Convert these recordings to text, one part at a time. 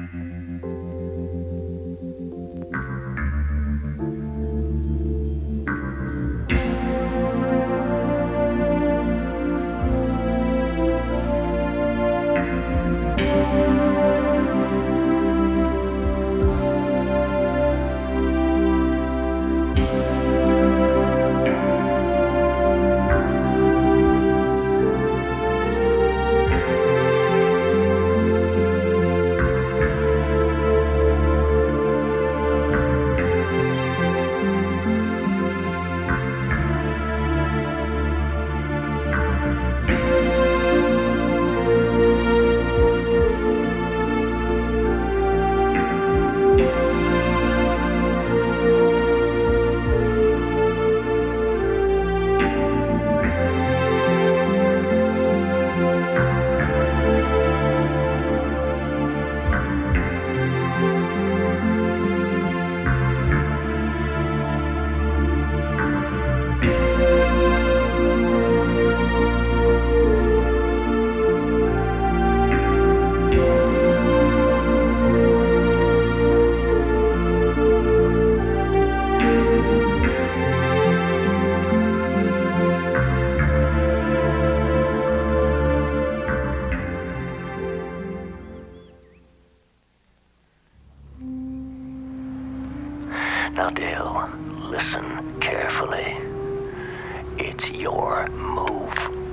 Now, Dale, listen carefully. It's your move.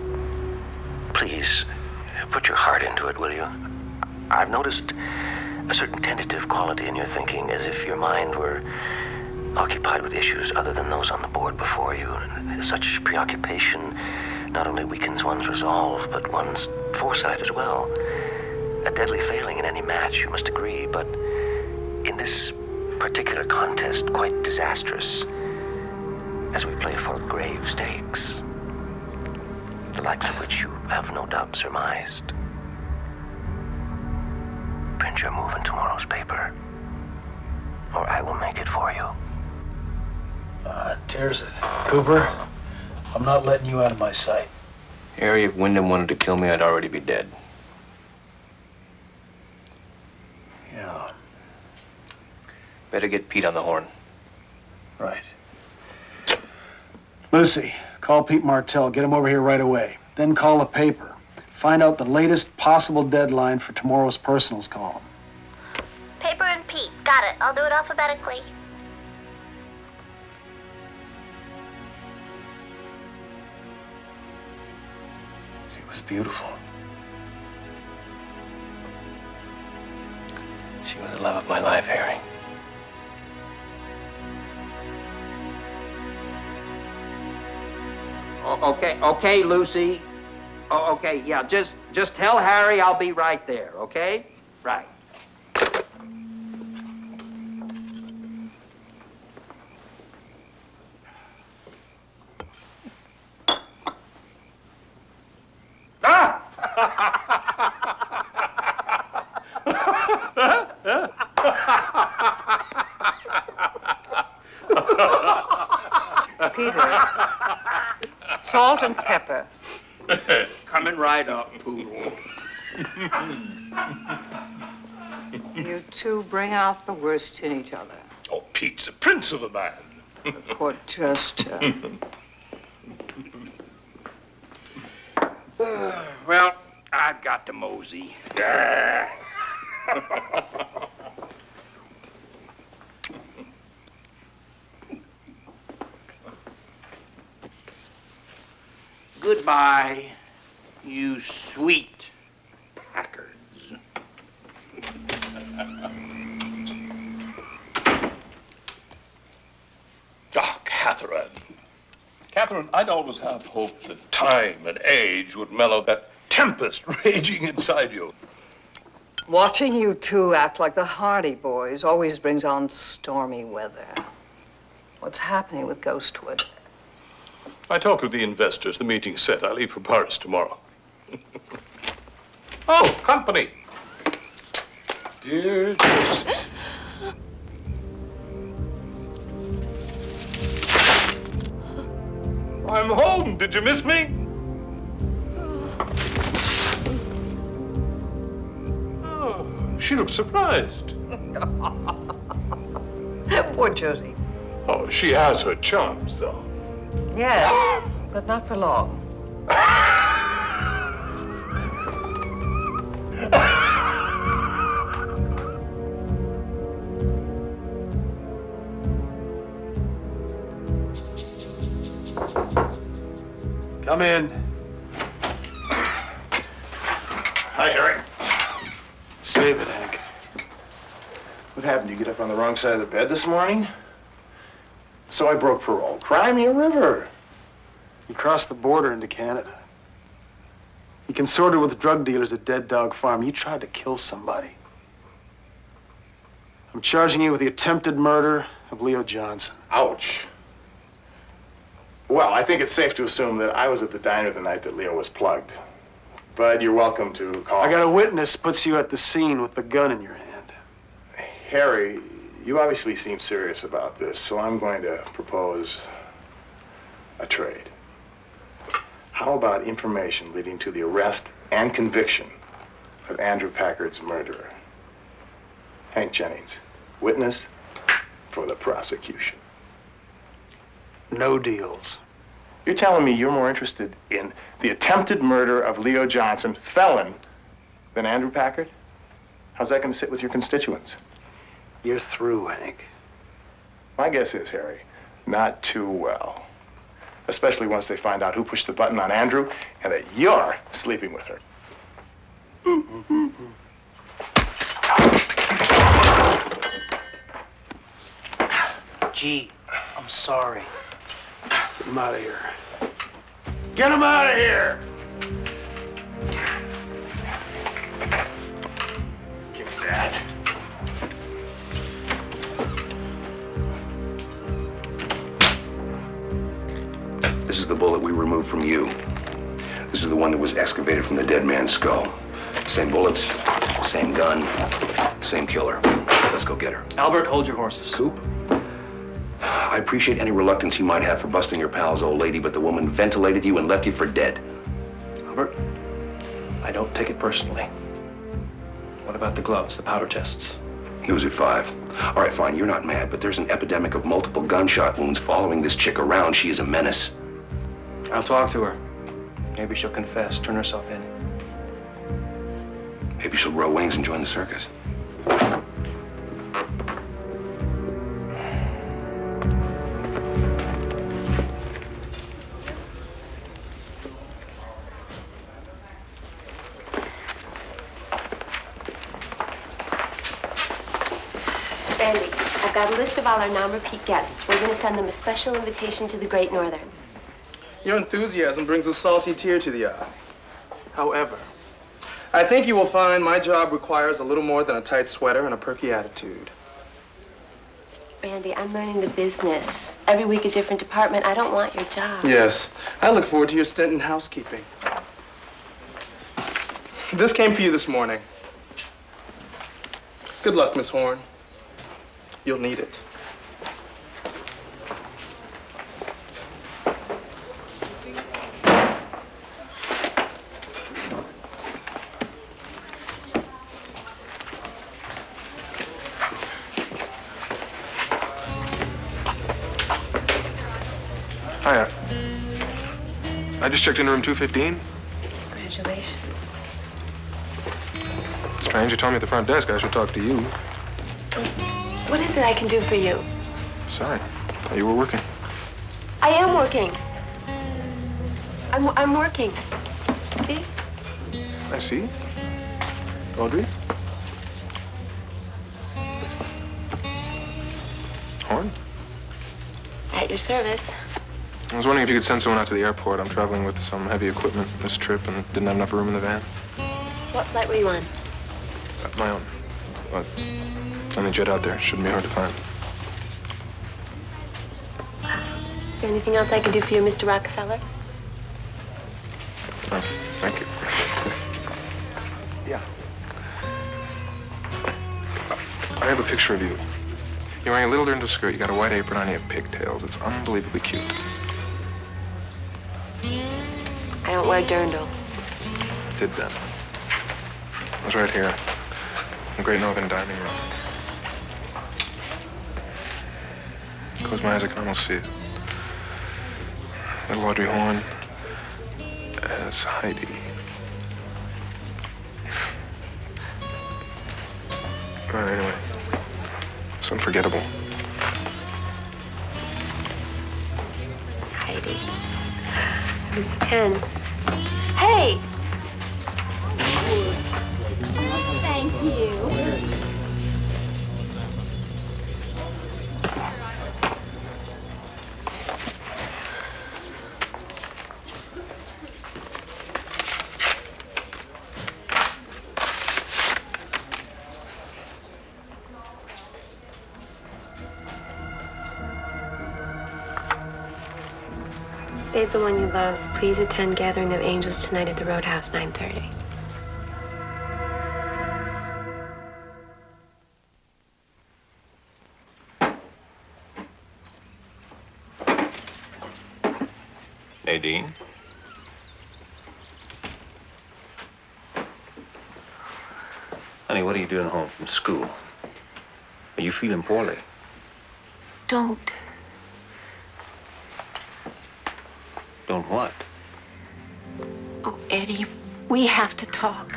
Please, put your heart into it, will you? I've noticed a certain tentative quality in your thinking, as if your mind were occupied with issues other than those on the board before you. Such preoccupation not only weakens one's resolve, but one's foresight as well. A deadly failing in any match, you must agree, but in this particular contest, quite disastrous, as we play for grave stakes, the likes of which you have no doubt surmised. Print your move in tomorrow's paper, or I will make it for you. Tears it. Cooper, I'm not letting you out of my sight. Harry, if Wyndham wanted to kill me, I'd already be dead. Yeah. Better get Pete on the horn. Right. Lucy, call Pete Martell. Get him over here right away. Then call the paper. Find out the latest possible deadline for tomorrow's personals column. Paper and Pete. Got it. I'll do it alphabetically. She was beautiful. She was the love of my life, Harry. Okay, Lucy. Okay, yeah, just tell Harry I'll be right there, okay? Right. Peter, salt and pepper. Coming right up, Poodle. You two bring out the worst in each other. Oh, Pete's a prince of a man. The court just... Well, I've got to mosey. Goodbye, you sweet Packards. Ah, Catherine. Catherine, I'd always have hoped that time and age would mellow that tempest raging inside you. Watching you two act like the Hardy Boys always brings on stormy weather. What's happening with Ghostwood? I talked with the investors. The meeting's set. I leave for Paris tomorrow. Oh, company. Dear Joseph. I'm home. Did you miss me? Oh. She looks surprised. Poor Josie. Oh, she has her charms, though. Yes, but not for long. Come in. Hi, Harry. Save it, Hank. What happened? You get up on the wrong side of the bed this morning? So I broke parole. Cry me a river. You crossed the border into Canada. You consorted with drug dealers at Dead Dog Farm. You tried to kill somebody. I'm charging you with the attempted murder of Leo Johnson. Ouch. Well, I think it's safe to assume that I was at the diner the night that Leo was plugged. But you're welcome to call. I got a witness puts you at the scene with the gun in your hand. Harry, you obviously seem serious about this, so I'm going to propose a trade. How about information leading to the arrest and conviction of Andrew Packard's murderer? Hank Jennings, witness for the prosecution. No deals. You're telling me you're more interested in the attempted murder of Leo Johnson, felon, than Andrew Packard? How's that going to sit with your constituents? You're through, Hank. My guess is, Harry, not too well. Especially once they find out who pushed the button on Andrew and that you're sleeping with her. Gee, I'm sorry. Get him out of here. Get him out of here! Give me that. This is the bullet we removed from you. This is the one that was excavated from the dead man's skull. Same bullets, same gun, same killer. Let's go get her. Albert, hold your horses. Coop? I appreciate any reluctance you might have for busting your pal's old lady, but the woman ventilated you and left you for dead. Albert, I don't take it personally. What about the gloves, the powder tests? News at 5. All right, fine, you're not mad, but there's an epidemic of multiple gunshot wounds following this chick around. She is a menace. I'll talk to her. Maybe she'll confess, turn herself in. Maybe she'll grow wings and join the circus. Randy, I've got a list of all our non-repeat guests. We're going to send them a special invitation to the Great Northern. Your enthusiasm brings a salty tear to the eye. However, I think you will find my job requires a little more than a tight sweater and a perky attitude. Randy, I'm learning the business. Every week a different department. I don't want your job. Yes, I look forward to your stint in housekeeping. This came for you this morning. Good luck, Miss Horn. You'll need it. Hiya. I just checked into room 215. Congratulations. Strange, you told me at the front desk I should talk to you. What is it I can do for you? Sorry, thought you were working. I am working. I'm working. See? I see. Audrey? Horn? At your service. I was wondering if you could send someone out to the airport. I'm traveling with some heavy equipment this trip and didn't have enough room in the van. What flight were you on? My own. But on the jet out there. Shouldn't be hard to find. Is there anything else I can do for you, Mr. Rockefeller? Oh, thank you. Yeah. I have a picture of you. You're wearing a little dirndl skirt. You got a white apron on. You have pigtails. It's unbelievably cute. I don't wear dirndl. Did then. It was right here. The Great Northern Dining Room. Close my eyes, I can almost see it. Little Audrey Horne as Heidi. Anyway, it's unforgettable. Heidi. I was 10. Hey! Thank you. Save the one you love. Please attend Gathering of Angels tonight at the Roadhouse, 9:30. Nadine? Honey, what are you doing home from school? Are you feeling poorly? Don't. Don't what? Oh, Eddie, we have to talk.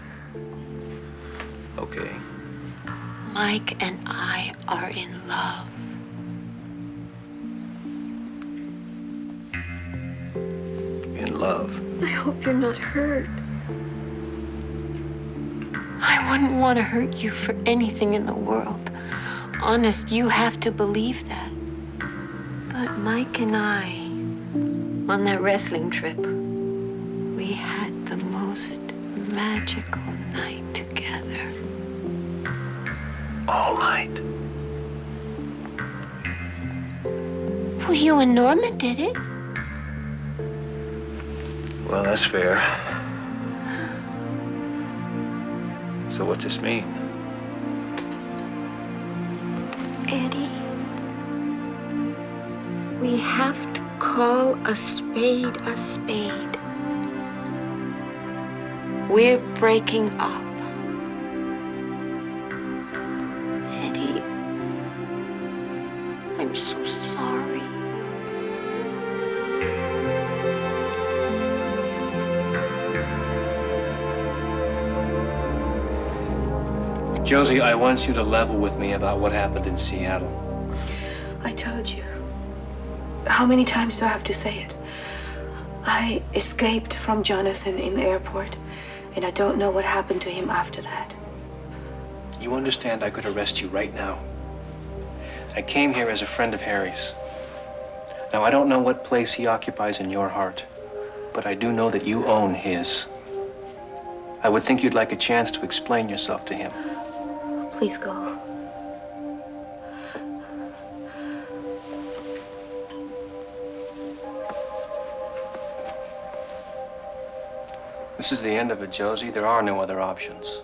Okay. Mike and I are in love. In love? I hope you're not hurt. I wouldn't want to hurt you for anything in the world. Honest, you have to believe that. But Mike and I, on that wrestling trip, we had the most magical night together. All night? Well, you and Norma did it. Well, that's fair. So what's this mean? Eddie, we have to call a spade a spade. We're breaking up. Eddie, I'm so sorry. Josie, I want you to level with me about what happened in Seattle. I told you. How many times do I have to say it? I escaped from Jonathan in the airport, and I don't know what happened to him after that. You understand I could arrest you right now. I came here as a friend of Harry's. Now, I don't know what place he occupies in your heart, but I do know that you own his. I would think you'd like a chance to explain yourself to him. Please go. This is the end of it, Josie. There are no other options.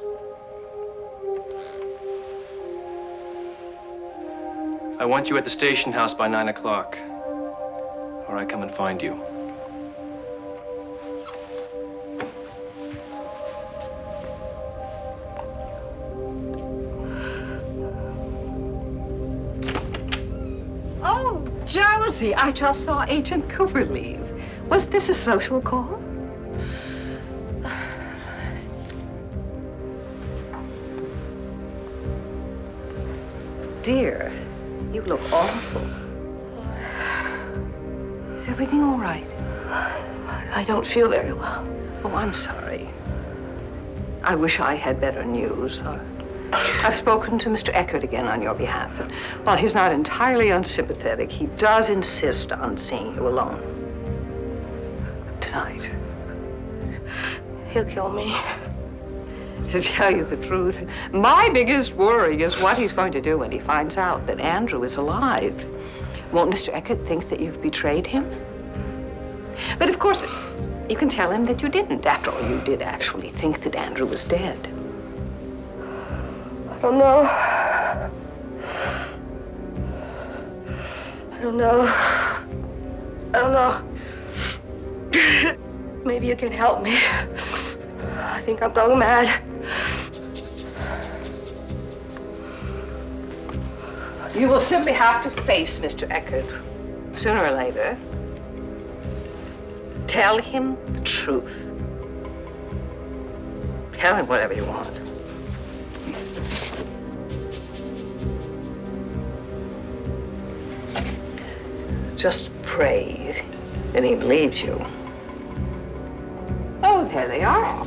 I want you at the station house by 9 o'clock, or I come and find you. Oh, Josie, I just saw Agent Cooper leave. Was this a social call? Dear, you look awful. Is everything all right? I don't feel very well. Oh, I'm sorry. I wish I had better news. I've spoken to Mr. Eckert again on your behalf. And while he's not entirely unsympathetic, he does insist on seeing you alone. Tonight. He'll kill me. To tell you the truth, my biggest worry is what he's going to do when he finds out that Andrew is alive. Won't Mr. Eckert think that you've betrayed him? But of course, you can tell him that you didn't. After all, you did actually think that Andrew was dead. I don't know. I don't know. I don't know. Maybe you can help me. I think I'm going mad. You will simply have to face Mr. Eckert sooner or later. Tell him the truth. Tell him whatever you want. Just pray that he believes you. Oh, there they are.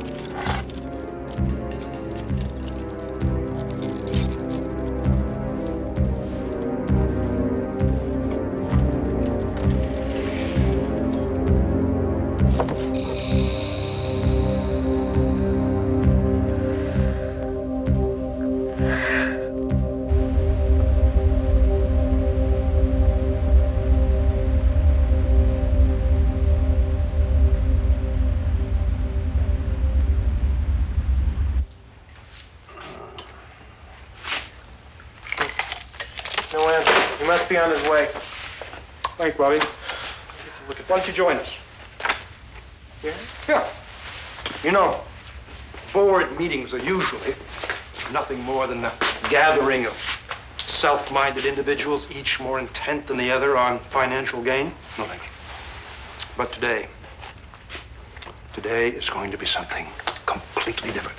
No answer. He must be on his way. Thanks, Bobby. Why don't you join us? Yeah? Yeah. You know, board meetings are usually nothing more than the gathering of self-minded individuals, each more intent than the other on financial gain. No, thank you. But today is going to be something completely different.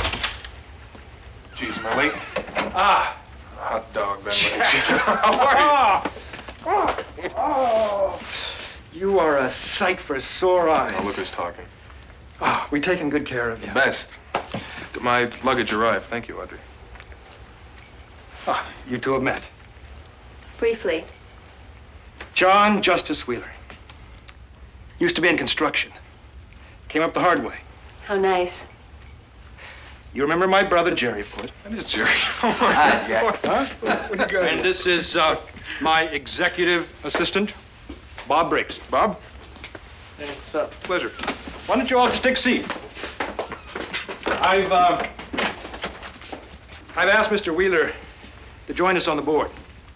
Geez, am I late? Ah! Hot dog, Ben. How are you? Oh, you are a sight for sore eyes. Now look who's talking. Oh, we taking good care of you. Best. My luggage arrived. Thank you, Audrey. Ah, you two have met. Briefly. John Justice Wheeler. Used to be in construction. Came up the hard way. How nice. You remember my brother, Jerry, of course. That is Jerry. Hi, Jack. Huh? And this is my executive assistant, Bob Briggs. Bob? It's a pleasure. Why don't you all just take a seat? I've asked Mr. Wheeler to join us on the board.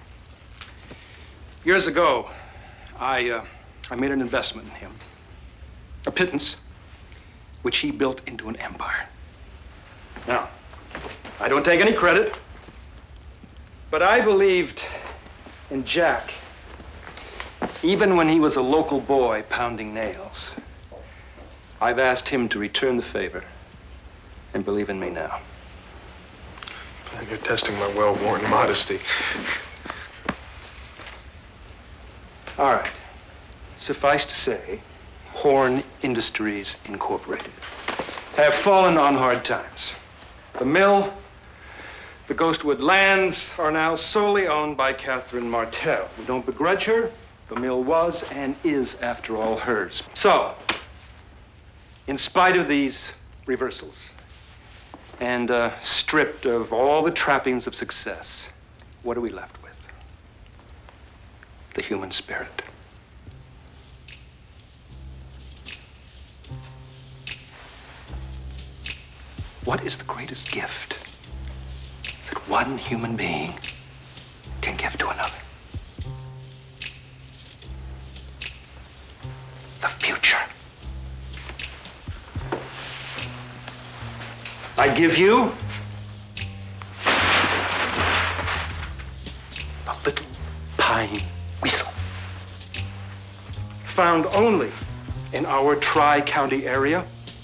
Years ago, I made an investment in him. A pittance, which he built into an empire. Now, I don't take any credit, but I believed in Jack, even when he was a local boy pounding nails. I've asked him to return the favor and believe in me now. You're testing my well-worn modesty. All right. Suffice to say, Horn Industries Incorporated have fallen on hard times. The mill, the Ghostwood lands are now solely owned by Catherine Martell. We don't begrudge her. The mill was and is, after all, hers. So, in spite of these reversals, and stripped of all the trappings of success, what are we left with? The human spirit. What is the greatest gift that one human being can give to another? The future. I give you a little pine weasel, found only in our Tri-County area.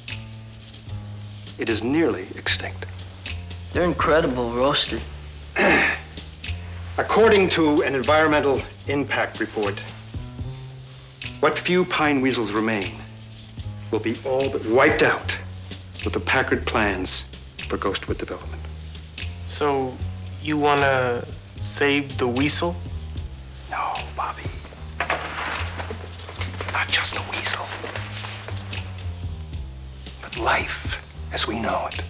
It is nearly extinct. They're incredible roasted. According to an environmental impact report, what few pine weasels remain will be all but wiped out with the Packard plans for Ghostwood development. So, you want to save the weasel? No, Bobby. Not just the weasel, but life as we know it.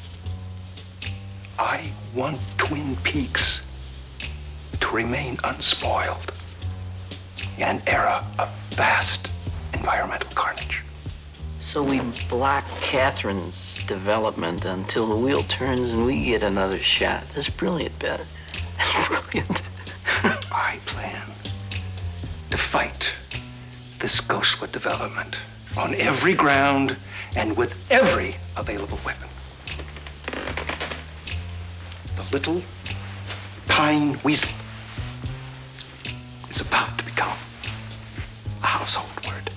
I want Twin Peaks to remain unspoiled in an era of vast environmental carnage. So we block Catherine's development until the wheel turns and we get another shot. That's brilliant, Ben. That's brilliant. I plan to fight this Ghostwood development on every ground and with every available weapon. The little pine weasel is about to become a household word.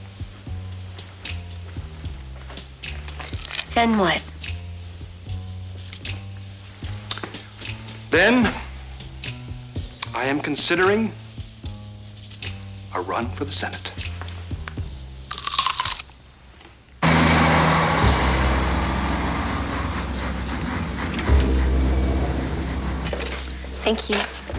Then what? Then, I am considering a run for the Senate. Thank you.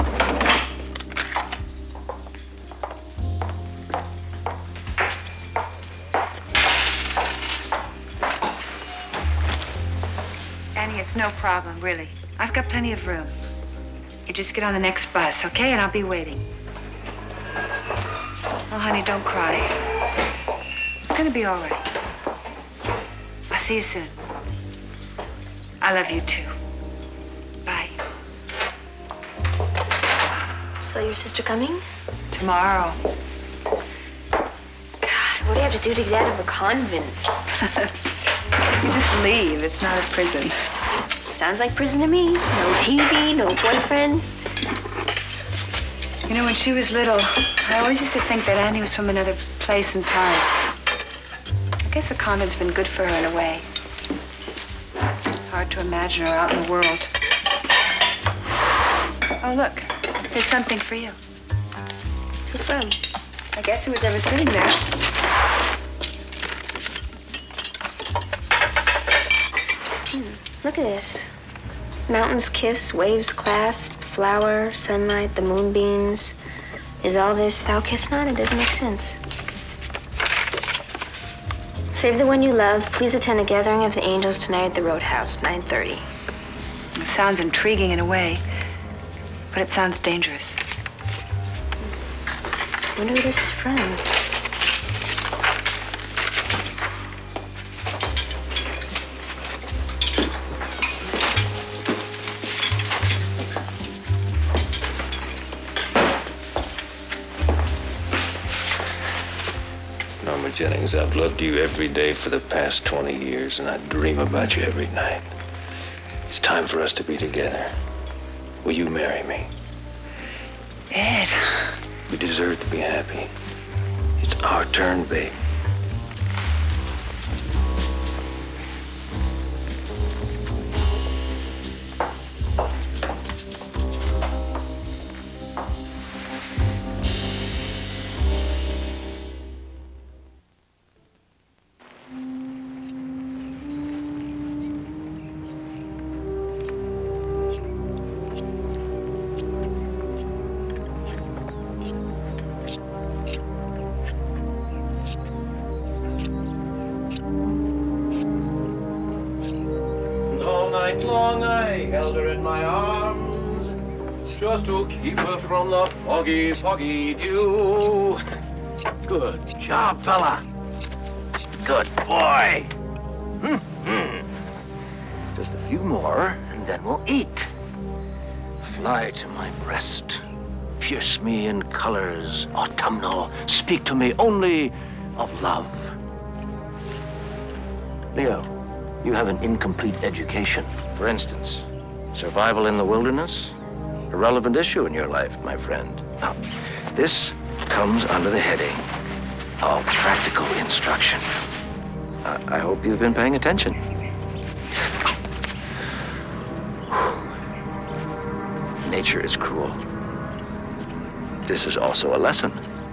Annie, it's no problem, really. I've got plenty of room. You just get on the next bus, okay? And I'll be waiting. Oh, honey, don't cry. It's gonna be all right. I'll see you soon. I love you too. Bye. So your sister coming? Tomorrow. God, what do you have to do to get out of a convent? You just leave. It's not a prison. Sounds like prison to me. No TV, no boyfriends. You know, when she was little, I always used to think that Annie was from another place and time. I guess a convent's been good for her in a way. Hard to imagine her out in the world. Oh, look. There's something for you. Who from? I guess who was ever sitting there. Look at this. Mountains kiss, waves clasp, flower, sunlight, the moonbeams. Is all this thou kiss not? It doesn't make sense. Save the one you love. Please attend a gathering of the angels tonight at the Roadhouse, 9:30. It sounds intriguing in a way, but it sounds dangerous. I wonder who this is from. Norma Jennings, I've loved you every day for the past 20 years, and I dream about you every night. It's time for us to be together. Will you marry me? Ed. We deserve to be happy. It's our turn, babe. Long I held her in my arms, just to keep her from the foggy, foggy dew. Good job, fella. Good boy. Just a few more, and then we'll eat. Fly to my breast. Pierce me in colors autumnal. Speak to me only of love. Leo, you have an incomplete education. For instance, survival in the wilderness? A relevant issue in your life, my friend. Now, this comes under the heading of practical instruction. I hope you've been paying attention. Nature is cruel. This is also a lesson.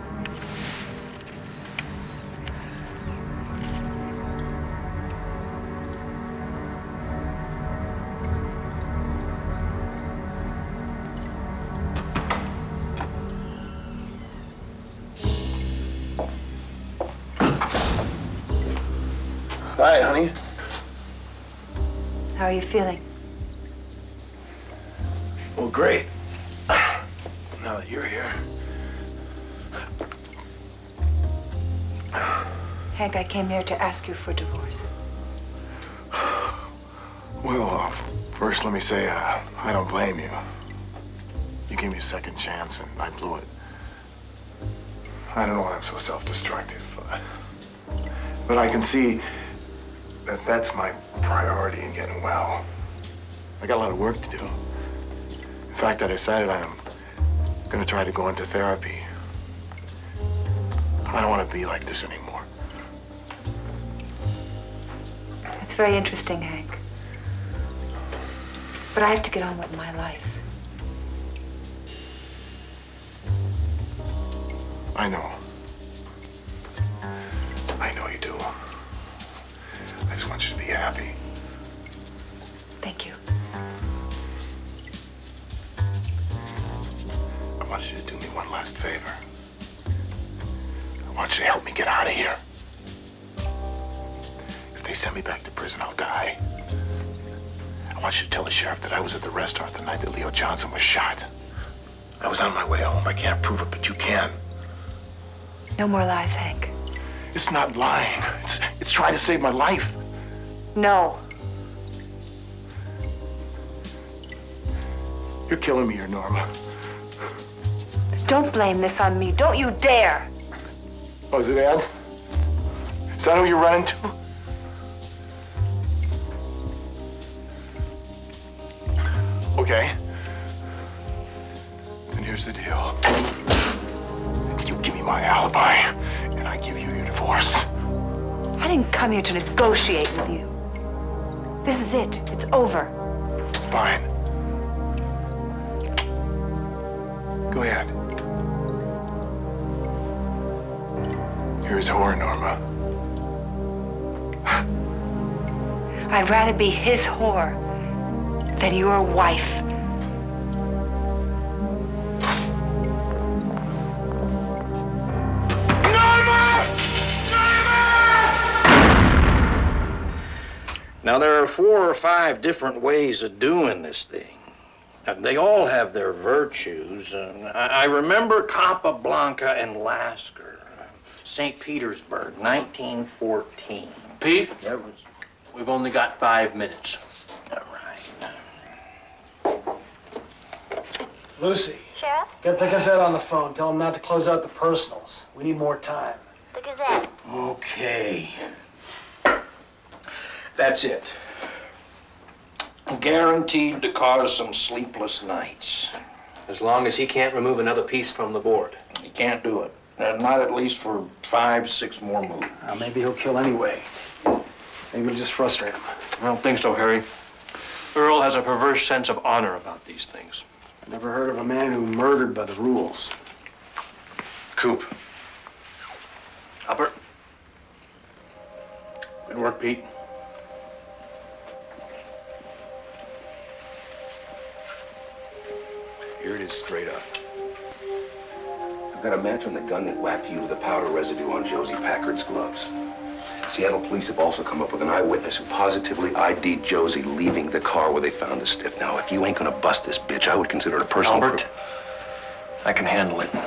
Hi, honey. How are you feeling? Well, great. Now that you're here. Hank, I came here to ask you for divorce. Well, first let me say, I don't blame you. You gave me a second chance and I blew it. I don't know why I'm so self-destructive. But I can see that that's my priority in getting well. I got a lot of work to do. In fact, I decided I'm gonna try to go into therapy I don't want to be like this anymore. It's very interesting, Hank. But I have to get on with my life. I know. I know you do. I just want you to be happy. Thank you. I want you to do me one last favor. I want you to help me get out of here. If they send me back to prison, I'll die. I want you to tell the sheriff that I was at the restaurant the night that Leo Johnson was shot. I was on my way home. I can't prove it, but you can. No more lies, Hank. It's not lying. It's trying to save my life. No. You're killing me here, Norma. Don't blame this on me. Don't you dare. Oh, is it Ed? Is that who you're running to? Okay. And here's the deal. You give me my alibi, and I give you your divorce. I didn't come here to negotiate with you. This is it. It's over. Fine. Go ahead. You're his whore, Norma. I'd rather be his whore than your wife. Now, there are 4 or 5 different ways of doing this thing. They all have their virtues. I remember Capablanca and Lasker, St. Petersburg, 1914. Pete, we've only got 5 minutes. All right. Lucy. Sheriff? Get the Gazette on the phone. Tell them not to close out the personals. We need more time. The Gazette. Okay. That's it. Guaranteed to cause some sleepless nights. As long as he can't remove another piece from the board. He can't do it. Not at least for 5, 6 more moves. Maybe he'll kill anyway. Maybe it'll just frustrate him. I don't think so, Harry. Earl has a perverse sense of honor about these things. I never heard of a man who murdered by the rules. Coop. Albert. Good work, Pete. Here it is, straight up. I've got a match on the gun that whacked you with the powder residue on Josie Packard's gloves. Seattle police have also come up with an eyewitness who positively ID'd Josie leaving the car where they found the stiff. Now, if you ain't gonna bust this bitch, I would consider it a personal... Albert, I can handle it.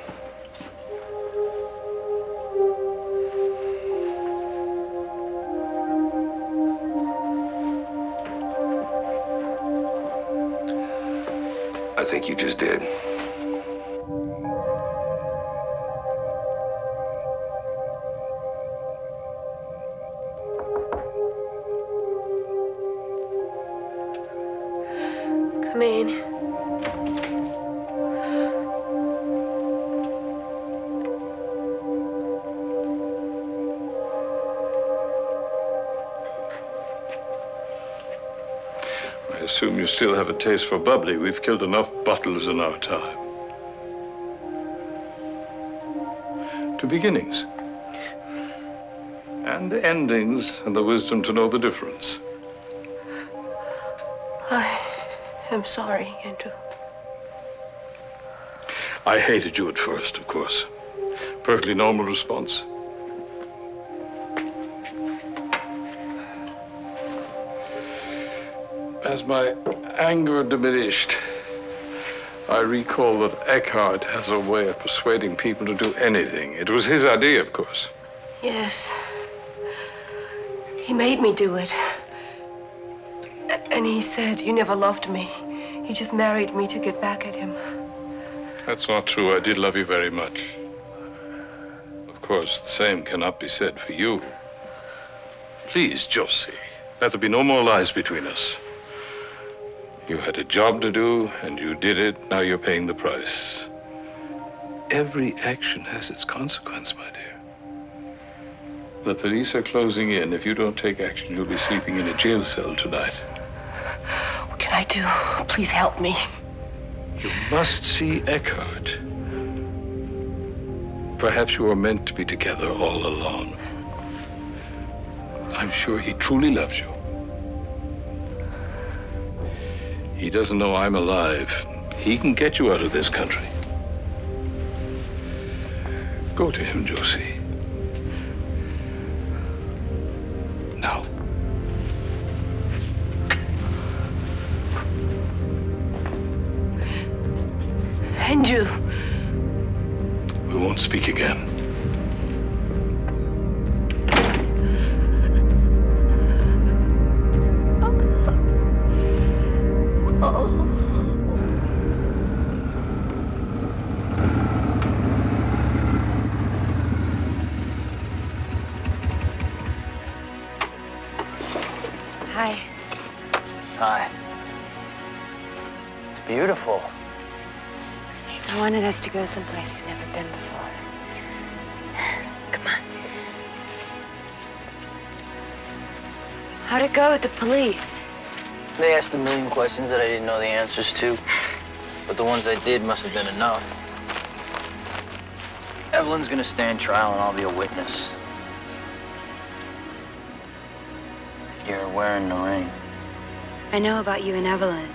I think you just did. Come in. I assume you still have a taste for bubbly. We've killed enough bottles in our time. To beginnings. And endings, and the wisdom to know the difference. I am sorry, Andrew. I hated you at first, of course. Perfectly normal response. As my anger diminished, I recall that Eckhart has a way of persuading people to do anything. It was his idea, of course. Yes. He made me do it. And he said, you never loved me. He just married me to get back at him. That's not true. I did love you very much. Of course, the same cannot be said for you. Please, Josie, let there be no more lies between us. You had a job to do, and you did it. Now you're paying the price. Every action has its consequence, my dear. The police are closing in. If you don't take action, you'll be sleeping in a jail cell tonight. What can I do? Please help me. You must see Eckhart. Perhaps you were meant to be together all along. I'm sure he truly loves you. He doesn't know I'm alive. He can get you out of this country. Go to him, Josie. Now. Andrew. We won't speak again. Hi. Hi. It's beautiful. I wanted us to go someplace we've never been before. Come on. How'd it go with the police? They asked a million questions that I didn't know the answers to, but the ones I did must have been enough. Evelyn's gonna stand trial and I'll be a witness. You're wearing the ring. I know about you and Evelyn.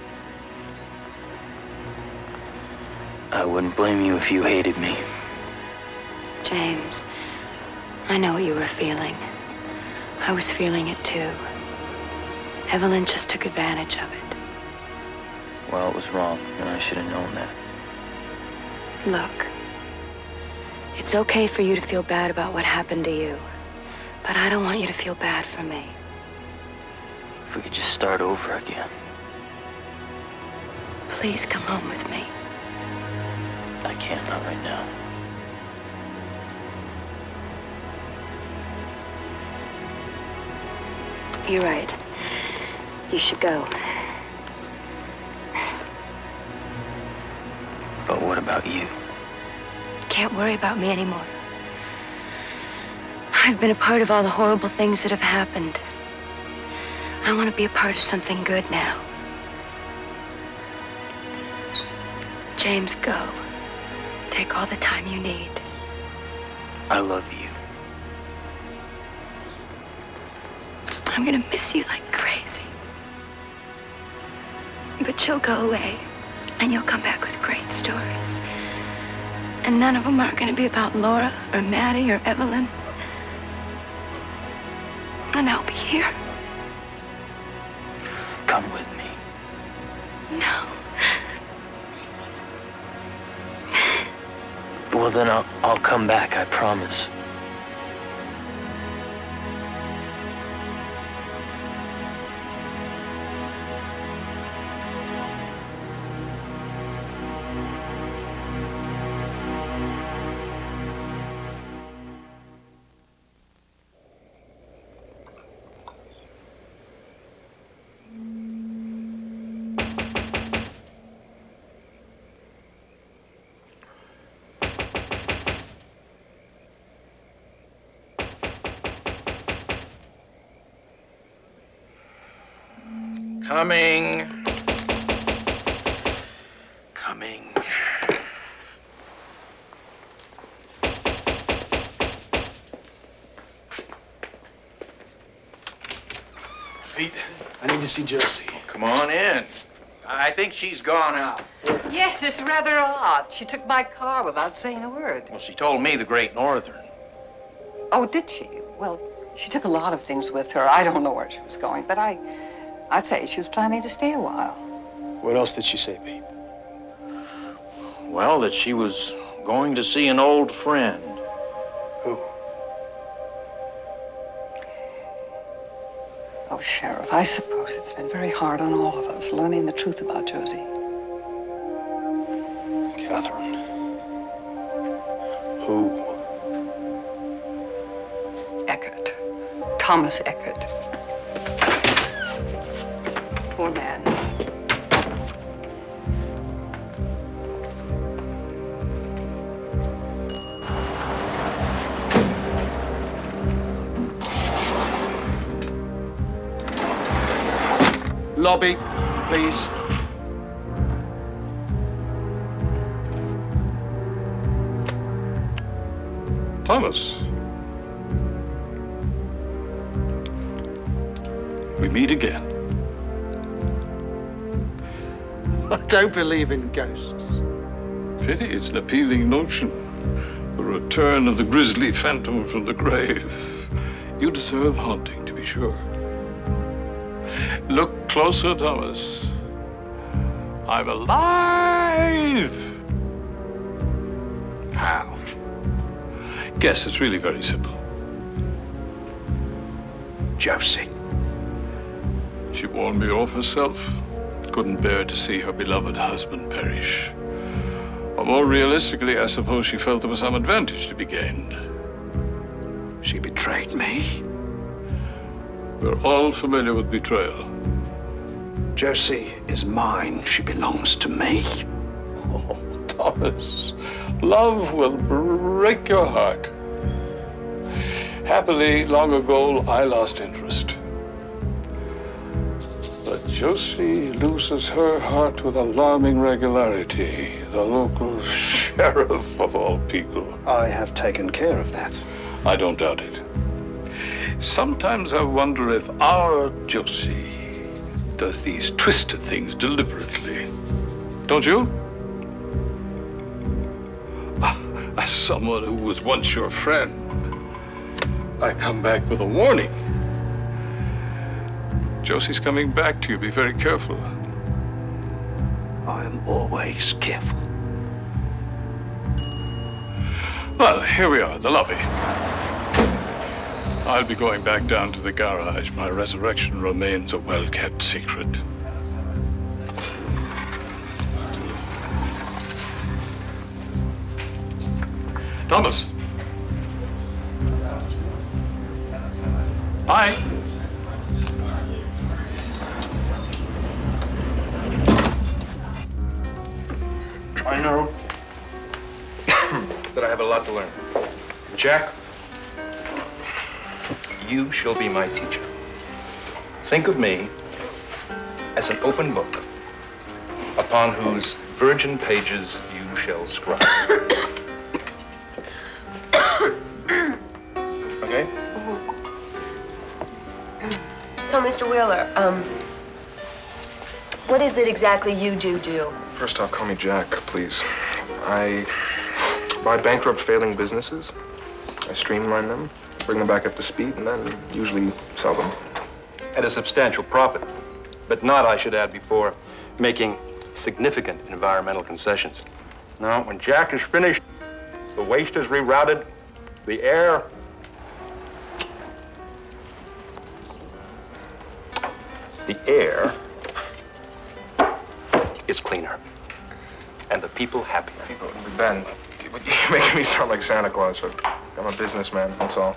I wouldn't blame you if you hated me. James, I know what you were feeling. I was feeling it too. Evelyn just took advantage of it. Well, it was wrong, and I should have known that. Look, it's okay for you to feel bad about what happened to you, but I don't want you to feel bad for me. If we could just start over again. Please come home with me. I can't, not right now. You're right. You should go. But what about you? Can't worry about me anymore. I've been a part of all the horrible things that have happened. I want to be a part of something good now. James, go. Take all the time you need. I love you. I'm gonna miss you like crazy. But you'll go away, and you'll come back with great stories. And none of them are gonna be about Laura, or Maddie, or Evelyn. And I'll be here. Come with me. No. Well, then I'll come back, I promise. Coming. Coming. Pete, I need to see Josie. Come on in. I think she's gone out. Yes, it's rather odd. She took my car without saying a word. Well, she told me the Great Northern. Oh, did she? Well, she took a lot of things with her. I don't know where she was going, but I'd say she was planning to stay a while. What else did she say, Pete? Well, that she was going to see an old friend. Who? Oh, Sheriff, I suppose it's been very hard on all of us learning the truth about Josie. Catherine. Who? Eckert. Thomas Eckert. Poor man. lobby, please. Thomas. We meet again. I don't believe in ghosts. Pity, it's an appealing notion. The return of the grisly phantom from the grave. You deserve haunting, to be sure. Look closer, Thomas. I'm alive! How? Guess it's really very simple. Josie. She warned me off herself. Couldn't bear to see her beloved husband perish. Or more realistically, I suppose she felt there was some advantage to be gained. She betrayed me. We're all familiar with betrayal. Josie is mine. She belongs to me. Oh, Thomas, love will break your heart. Happily, long ago, I lost interest. But Josie loses her heart with alarming regularity. The local sheriff of all people. I have taken care of that. I don't doubt it. Sometimes I wonder if our Josie does these twisted things deliberately. Don't you? As someone who was once your friend, I come back with a warning. Josie's coming back to you. Be very careful. I am always careful. Well, here we are, the lobby. I'll be going back down to the garage. My resurrection remains a well-kept secret. Thomas. Hi. I know that I have a lot to learn. Jack, you shall be my teacher. Think of me as an open book upon whose virgin pages you shall scribe. Okay? So, Mr. Wheeler, what is it exactly you do? First off, call me Jack, please. I buy bankrupt, failing businesses. I streamline them, bring them back up to speed, and then usually sell them. At a substantial profit, but not, I should add, before making significant environmental concessions. Now, when Jack is finished, the waste is rerouted, the air is cleaner, and the people happier. Ben, you're making me sound like Santa Claus. I'm a businessman, that's all.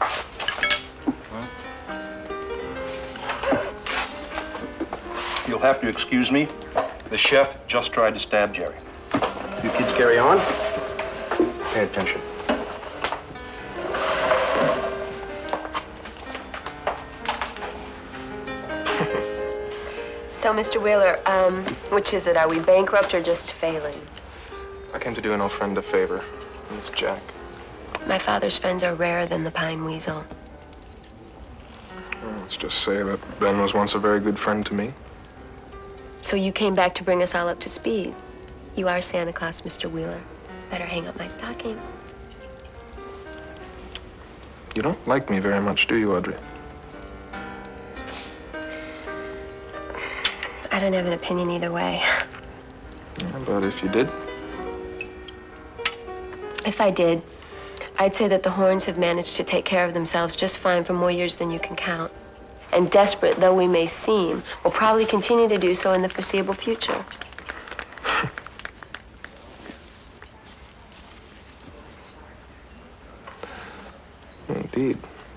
You'll have to excuse me. The chef just tried to stab Jerry. You kids carry on. Pay attention. So, Mr. Wheeler, which is it? Are we bankrupt or just failing? I came to do an old friend a favor, and it's Jack. My father's friends are rarer than the pine weasel. Well, let's just say that Ben was once a very good friend to me. So you came back to bring us all up to speed. You are Santa Claus, Mr. Wheeler. Better hang up my stocking. You don't like me very much, do you, Audrey? I don't have an opinion either way. But if you did? If I did, I'd say that the Horns have managed to take care of themselves just fine for more years than you can count. And desperate though we may seem, will probably continue to do so in the foreseeable future. Indeed.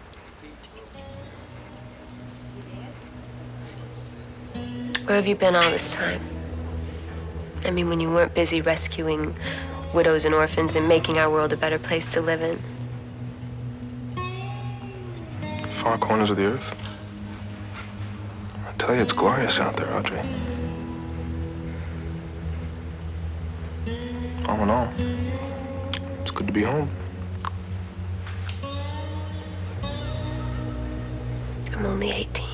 Where have you been all this time? I mean, when you weren't busy rescuing widows and orphans and making our world a better place to live in. Far corners of the earth. I tell you, it's glorious out there, Audrey. All in all, it's good to be home. I'm only 18.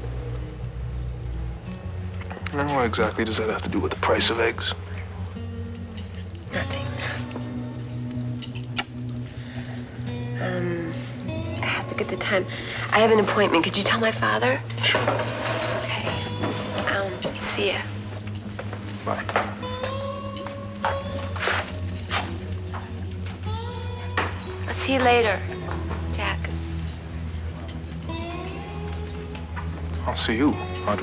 And what exactly does that have to do with the price of eggs? Nothing. I have to get the time. I have an appointment. Could you tell my father? Sure. Okay. See ya. Bye. I'll see you later, Jack. I'll see you, Audrey.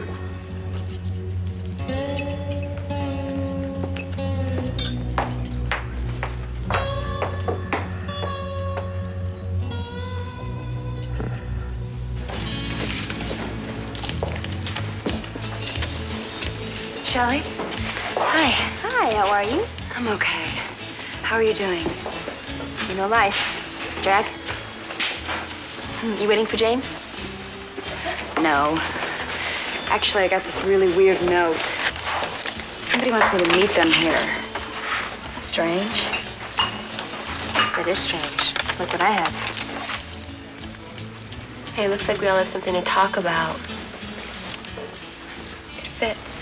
Shelley? Hi. Hi, how are you? I'm okay. How are you doing? You know life. Jack? You waiting for James? No. Actually, I got this really weird note. Somebody wants me to meet them here. That's strange. That is strange. Look what I have. Hey, looks like we all have something to talk about. It fits.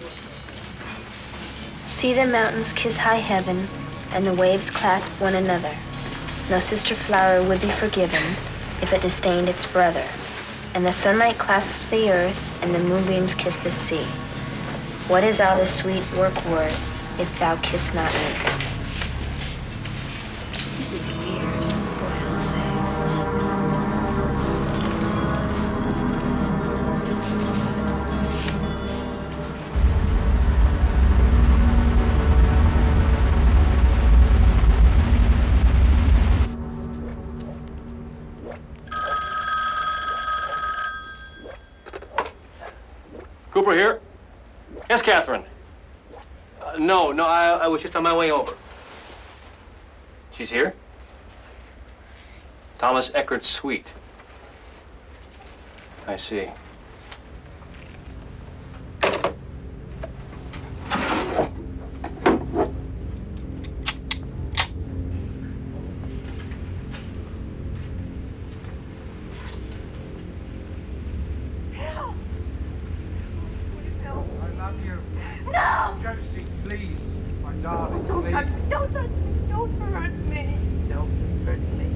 See the mountains kiss high heaven, and the waves clasp one another. No sister flower would be forgiven if it disdained its brother. And the sunlight clasps the earth, and the moonbeams kiss the sea. What is all this sweet work worth if thou kiss not me? This is weird, boy, I'll say. Cooper here? Yes, Catherine. No, I was just on my way over. She's here? Thomas Eckert's suite. I see. No! Josie, please, my darling, Don't touch me, don't touch me, don't hurt me. Don't hurt me.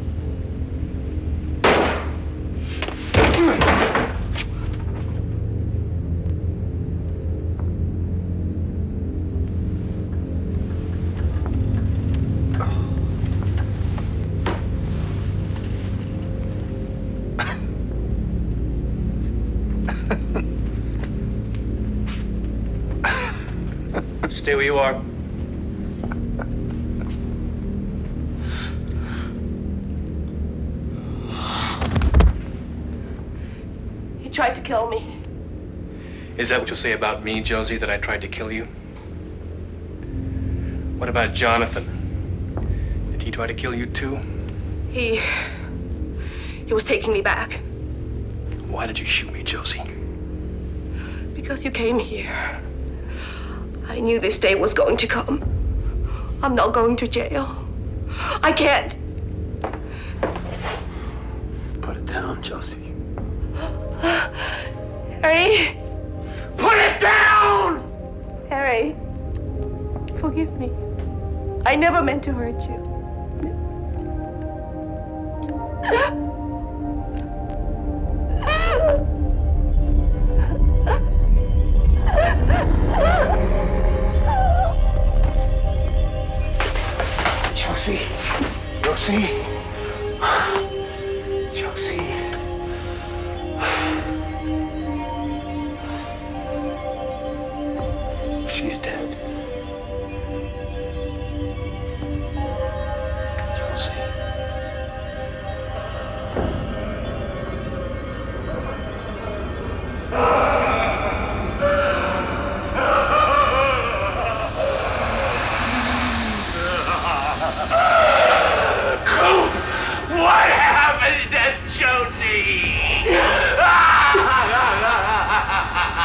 Stay where you are. He tried to kill me. Is that what you'll say about me, Josie, that I tried to kill you? What about Jonathan? Did he try to kill you too? He was taking me back Why did you shoot me, Josie? because you came here. I knew this day was going to come. I'm not going to jail. I can't. Put it down, Josie. Harry! Put it down! Harry, forgive me. I never meant to hurt you. Josie. Josie. Josie. She's dead. Josie. Coop! What happened to Josie?